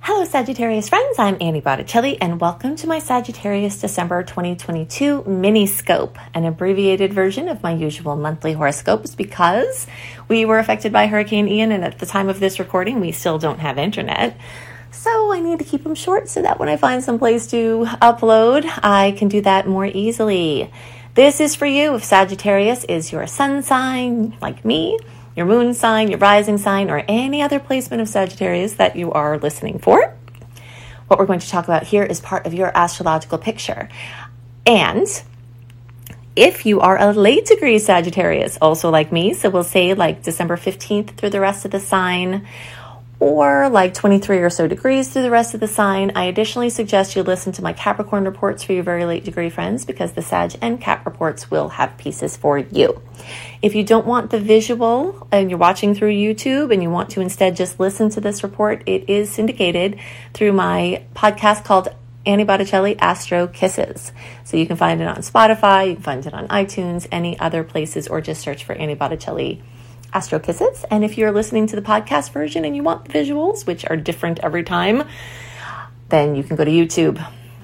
Hello Sagittarius friends, I'm Annie Botticelli and welcome to my Sagittarius December 2022 mini-scope, an abbreviated version of my usual monthly horoscopes because we were affected by Hurricane Ian and at the time of this recording we still don't have internet. So I need to keep them short so that when I find some place to upload, I can do that more easily. This is for you if Sagittarius is your sun sign, like me, your moon sign, your rising sign, or any other placement of Sagittarius that you are listening for. What we're going to talk about here is part of your astrological picture. And if you are a late degree Sagittarius, also like me, so we'll say like December 15th through the rest of the sign, or like 23 or so degrees through the rest of the sign, I additionally suggest you listen to my Capricorn reports for your very late degree friends because the Sag and Cap reports will have pieces for you. If you don't want the visual and you're watching through YouTube and you want to instead just listen to this report, it is syndicated through my podcast called Annie Botticelli Astro Kisses. So you can find it on Spotify, you can find it on iTunes, any other places, or just search for Annie Botticelli Astro Kisses. And if you're listening to the podcast version and you want the visuals, which are different every time, then you can go to YouTube.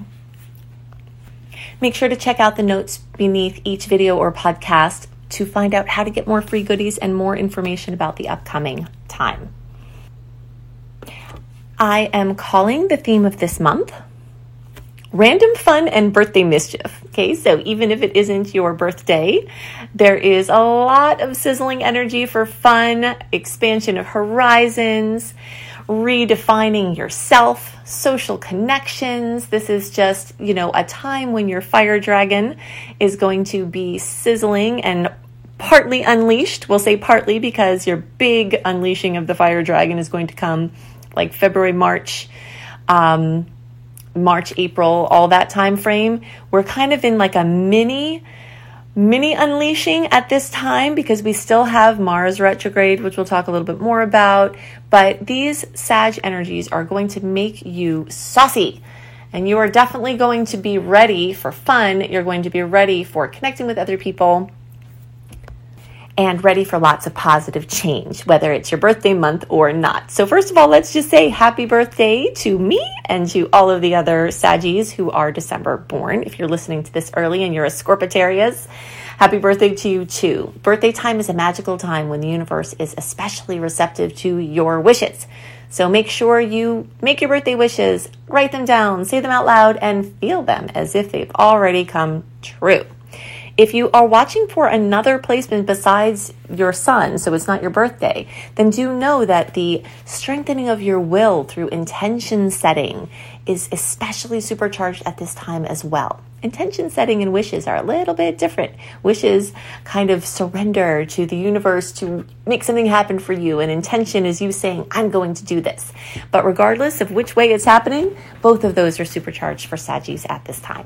Make sure to check out the notes beneath each video or podcast to find out how to get more free goodies and more information about the upcoming time. I am calling the theme of this month random fun and birthday mischief. Okay, so even if it isn't your birthday, there is a lot of sizzling energy for fun, expansion of horizons, redefining yourself, social connections. This is just, a time when your fire dragon is going to be sizzling and partly unleashed. We'll say partly because your big unleashing of the fire dragon is going to come like February, March, April, all that time frame. We're kind of in like a mini unleashing at this time because we still have Mars retrograde, which we'll talk a little bit more about. But these Sag energies are going to make you saucy. And you are definitely going to be ready for fun. You're going to be ready for connecting with other people and ready for lots of positive change, whether it's your birthday month or not. So first of all, let's just say happy birthday to me and to all of the other Saggies who are December born. If you're listening to this early and you're a Scorpitarius, happy birthday to you too. Birthday time is a magical time when the universe is especially receptive to your wishes. So make sure you make your birthday wishes, write them down, say them out loud, and feel them as if they've already come true. If you are watching for another placement besides your sun, so it's not your birthday, then do know that the strengthening of your will through intention setting is especially supercharged at this time as well. Intention setting and wishes are a little bit different. Wishes kind of surrender to the universe to make something happen for you, and intention is you saying, I'm going to do this. But regardless of which way it's happening, both of those are supercharged for Saggies at this time.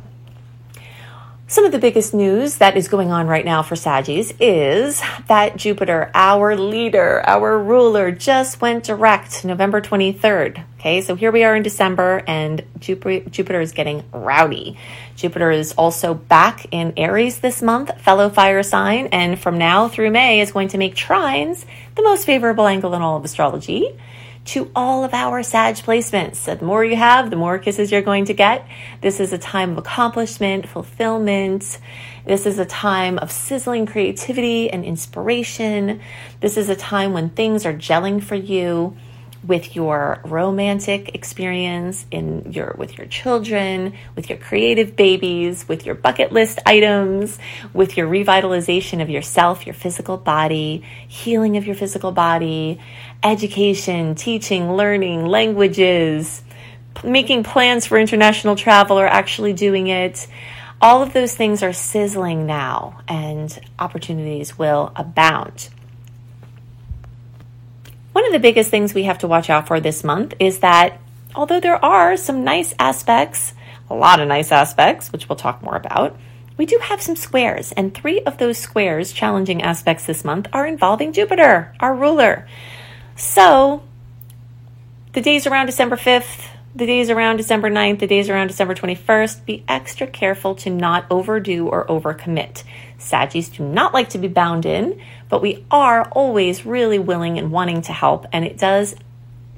Some of the biggest news that is going on right now for Saggies is that Jupiter, our leader, our ruler, just went direct November 23rd. Okay, so here we are in December and Jupiter is getting rowdy. Jupiter is also back in Aries this month, fellow fire sign, and from now through May is going to make trines the most favorable angle in all of astrology to all of our Sag placements. So the more you have, the more kisses you're going to get. This is a time of accomplishment, fulfillment. This is a time of sizzling creativity and inspiration. This is a time when things are gelling for you with your romantic experience with your children, with your creative babies, with your bucket list items, with your revitalization of yourself, your physical body, healing of your physical body, education, teaching, learning, languages, making plans for international travel or actually doing it. All of those things are sizzling now and opportunities will abound. One of the biggest things we have to watch out for this month is that although there are some nice aspects, a lot of nice aspects, which we'll talk more about, we do have some squares. And 3 of those squares, challenging aspects this month, are involving Jupiter, our ruler. So the days around December 5th, the days around December 9th, the days around December 21st, be extra careful to not overdo or overcommit. Saggies do not like to be bound in, but we are always really willing and wanting to help, and it does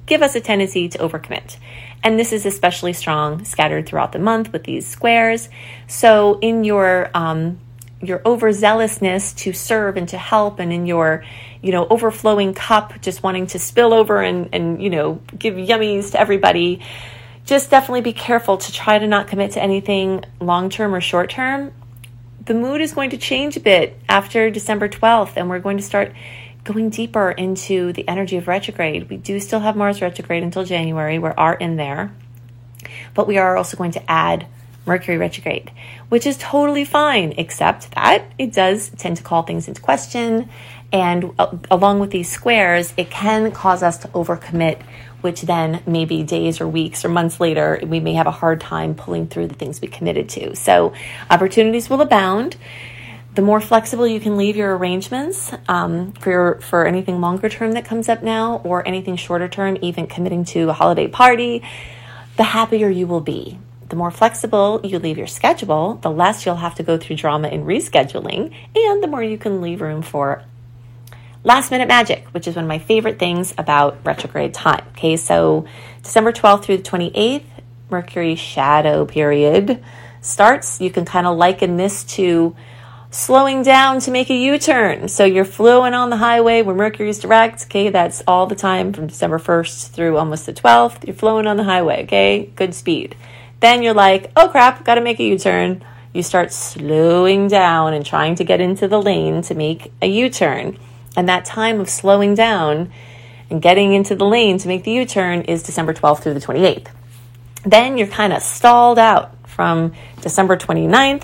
give us a tendency to overcommit. And this is especially strong scattered throughout the month with these squares. So in your overzealousness to serve and to help, and in your, overflowing cup, just wanting to spill over and give yummies to everybody, just definitely be careful to try to not commit to anything long-term or short-term. The mood is going to change a bit after December 12th, and we're going to start going deeper into the energy of retrograde. We do still have Mars retrograde until January. We are in there, but we are also going to add Mercury retrograde, which is totally fine, except that it does tend to call things into question. And along with these squares, it can cause us to overcommit, which then maybe days or weeks or months later, we may have a hard time pulling through the things we committed to. So opportunities will abound. The more flexible you can leave your arrangements for anything longer term that comes up now, or anything shorter term, even committing to a holiday party, the happier you will be. The more flexible you leave your schedule, the less you'll have to go through drama in rescheduling, and the more you can leave room for last minute magic, which is one of my favorite things about retrograde time. Okay, so December 12th through the 28th, Mercury shadow period starts. You can kind of liken this to slowing down to make a U-turn. So you're flowing on the highway where Mercury is direct. Okay, that's all the time from December 1st through almost the 12th. You're flowing on the highway. Okay, good speed. Then you're like, oh crap, got to make a U-turn. You start slowing down and trying to get into the lane to make a U-turn. And that time of slowing down and getting into the lane to make the U-turn is December 12th through the 28th. Then you're kind of stalled out from December 29th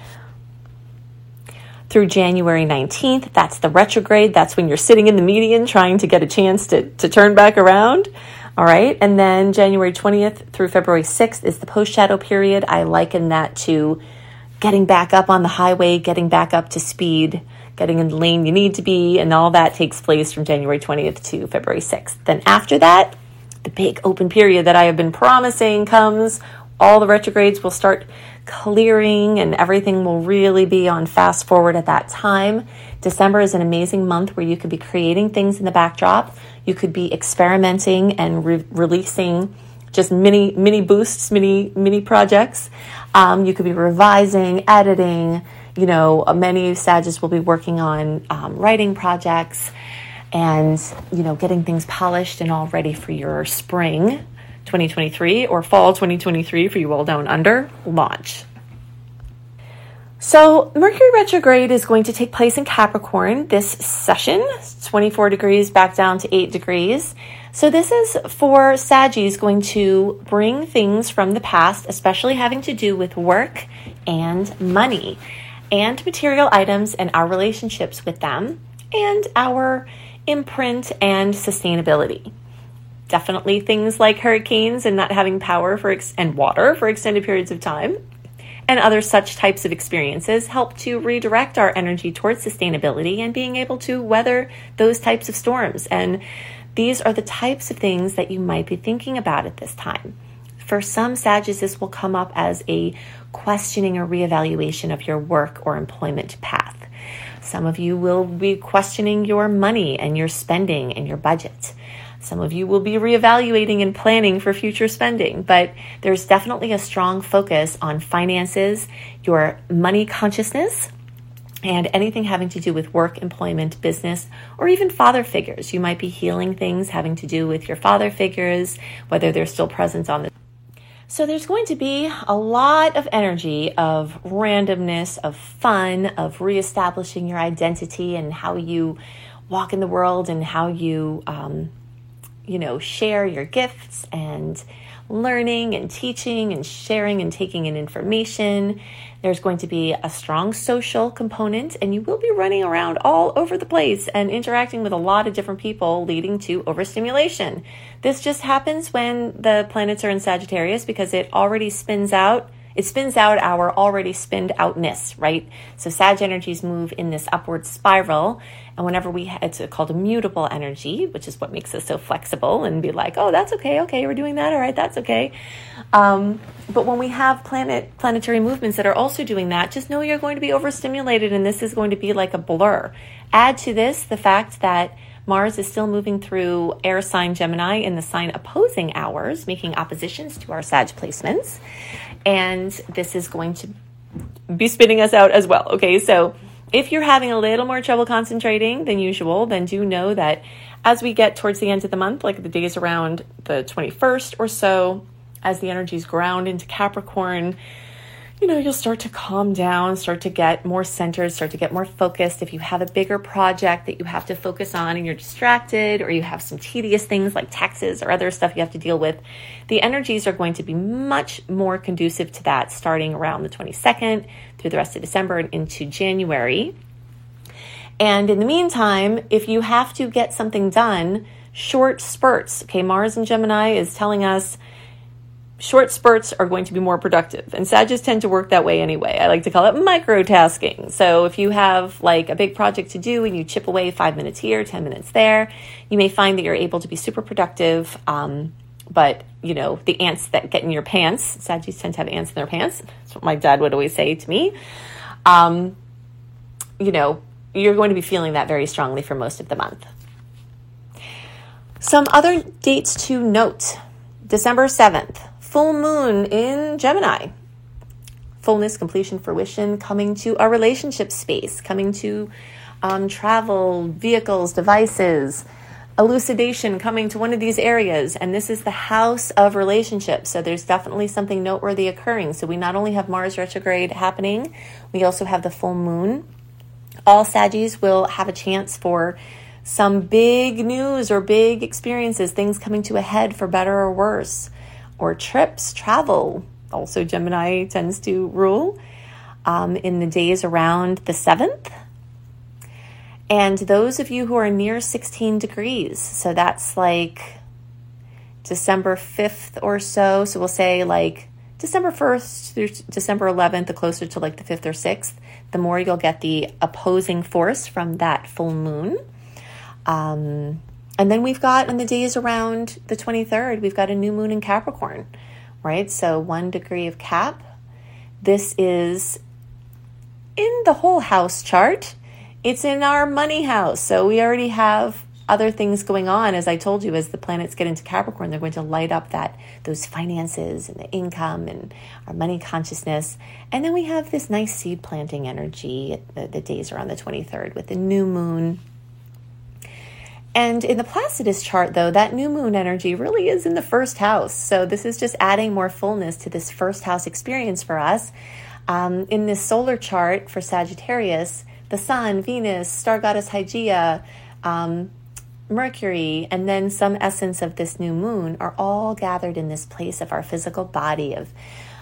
through January 19th. That's the retrograde. That's when you're sitting in the median trying to get a chance to turn back around. All right. And then January 20th through February 6th is the post-shadow period. I liken that to getting back up on the highway, getting back up to speed, getting in the lane you need to be, and all that takes place from January 20th to February 6th. Then after that, the big open period that I have been promising comes. All the retrogrades will start clearing and everything will really be on fast forward at that time. December is an amazing month where you could be creating things in the backdrop. You could be experimenting and releasing just mini boosts, mini projects. You could be revising, editing. Many Sagittarius will be working on writing projects and, getting things polished and all ready for your spring 2023 or fall 2023 for you all down under launch. So Mercury retrograde is going to take place in Capricorn this session, 24 degrees back down to 8 degrees. So this is for Saggies going to bring things from the past, especially having to do with work and money and material items and our relationships with them and our imprint and sustainability. Definitely things like hurricanes and not having power and water for extended periods of time and other such types of experiences help to redirect our energy towards sustainability and being able to weather those types of storms. And these are the types of things that you might be thinking about at this time. For some Sagittarius, this will come up as a questioning or reevaluation of your work or employment path. Some of you will be questioning your money and your spending and your budget. Some of you will be reevaluating and planning for future spending, but there's definitely a strong focus on finances, your money consciousness, and anything having to do with work, employment, business, or even father figures. You might be healing things having to do with your father figures, whether they're still present on the. So there's going to be a lot of energy of randomness, of fun, of reestablishing your identity and how you walk in the world and how you share your gifts and learning and teaching and sharing and taking in information. There's going to be a strong social component, and you will be running around all over the place and interacting with a lot of different people, leading to overstimulation. This just happens when the planets are in Sagittarius because it already spins out our already spinned outness, right? So Sag energies move in this upward spiral. And whenever it's called a mutable energy, which is what makes us so flexible and be like, oh, that's okay. Okay, we're doing that. All right, that's okay. But when we have planetary movements that are also doing that, just know you're going to be overstimulated and this is going to be like a blur. Add to this the fact that Mars is still moving through air sign Gemini in the sign opposing ours, making oppositions to our Sag placements. And this is going to be spinning us out as well. Okay, so if you're having a little more trouble concentrating than usual, then do know that as we get towards the end of the month, like the days around the 21st or so, as the energies ground into Capricorn, you'll start to calm down, start to get more centered, start to get more focused. If you have a bigger project that you have to focus on and you're distracted, or you have some tedious things like taxes or other stuff you have to deal with, the energies are going to be much more conducive to that starting around the 22nd through the rest of December and into January. And in the meantime, if you have to get something done, short spurts, okay, Mars in Gemini is telling us short spurts are going to be more productive. And Sagittarius tend to work that way anyway. I like to call it microtasking. So if you have like a big project to do and you chip away 5 minutes here, 10 minutes there, you may find that you're able to be super productive. But, the ants that get in your pants, Sagittarius tend to have ants in their pants. That's what my dad would always say to me. You're going to be feeling that very strongly for most of the month. Some other dates to note. December 7th, full moon in Gemini. Fullness, completion, fruition, coming to a relationship space, coming to travel, vehicles, devices, elucidation, coming to one of these areas. And this is the house of relationships. So there's definitely something noteworthy occurring. So we not only have Mars retrograde happening, we also have the full moon. All Saggies will have a chance for some big news or big experiences, things coming to a head for better or worse, or trips, travel. Also, Gemini tends to rule in the days around the 7th. And those of you who are near 16 degrees, so that's like December 5th or so. So we'll say like December 1st through December 11th, the closer to like the 5th or 6th, the more you'll get the opposing force from that full moon. And then we've got on the days around the 23rd, we've got a new moon in Capricorn, right? So 1 degree of Cap. This is in the whole house chart. It's in our money house. So we already have other things going on. As I told you, as the planets get into Capricorn, they're going to light up those finances and the income and our money consciousness. And then we have this nice seed planting energy at the days around the 23rd with the new moon. And in the Placidus chart, though, that new moon energy really is in the first house. So this is just adding more fullness to this first house experience for us. In this solar chart for Sagittarius, the Sun, Venus, star goddess Hygeia, Mercury, and then some essence of this new moon are all gathered in this place of our physical body, of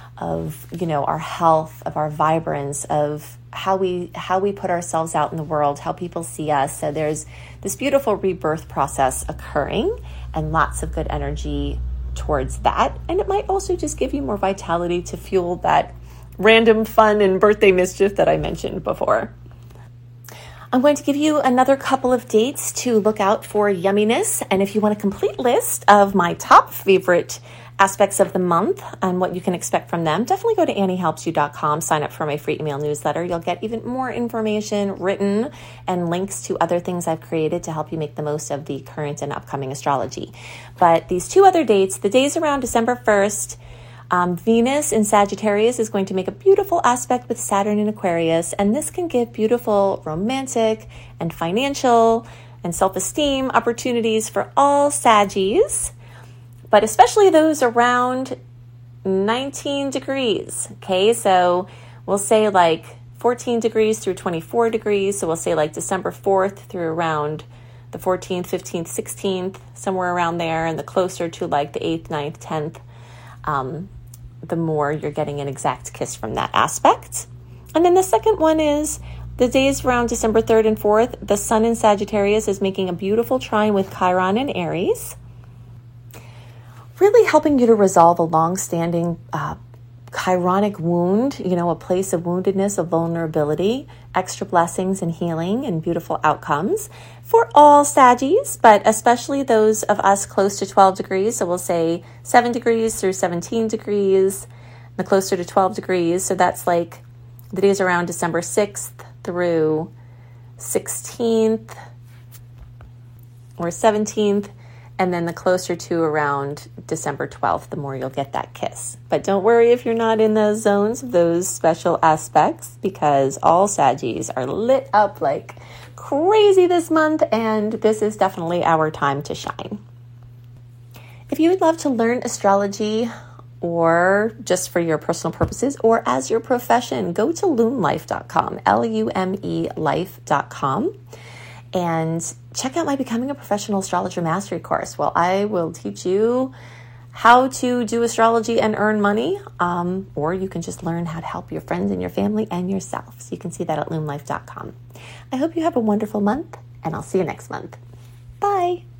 our health, of our vibrance, of how we put ourselves out in the world, how people see us. So there's this beautiful rebirth process occurring and lots of good energy towards that. And it might also just give you more vitality to fuel that random fun and birthday mischief that I mentioned before. I'm going to give you another couple of dates to look out for yumminess. And if you want a complete list of my top favorite aspects of the month and what you can expect from them, definitely go to AnnieHelpsYou.com, sign up for my free email newsletter. You'll get even more information written and links to other things I've created to help you make the most of the current and upcoming astrology. But these two other dates, the days around December 1st, Venus in Sagittarius is going to make a beautiful aspect with Saturn in Aquarius, and this can give beautiful romantic and financial and self-esteem opportunities for all Saggies, but especially those around 19 degrees. Okay, so we'll say like 14 degrees through 24 degrees. So we'll say like December 4th through around the 14th, 15th, 16th, somewhere around there, and the closer to like the 8th, 9th, 10th, the more you're getting an exact kiss from that aspect. And then the second one is the days around December 3rd and 4th, the Sun in Sagittarius is making a beautiful trine with Chiron in Aries, really helping you to resolve a long-standing chironic wound, a place of woundedness, of vulnerability, extra blessings and healing and beautiful outcomes for all Saggies, but especially those of us close to 12 degrees. So we'll say 7 degrees through 17 degrees, the closer to 12 degrees. So that's like the days around December 6th through 16th. or 17th. And then the closer to around December 12th, the more you'll get that kiss. But don't worry if you're not in those zones of those special aspects, because all Saggies are lit up like crazy this month, and this is definitely our time to shine. If you would love to learn astrology, or just for your personal purposes or as your profession, go to lumelife.com, L-U-M-E life.com, and check out my Becoming a Professional Astrologer Mastery course. Well, I will teach you how to do astrology and earn money, or you can just learn how to help your friends and your family and yourself. So you can see that at lumelife.com. I hope you have a wonderful month, and I'll see you next month. Bye.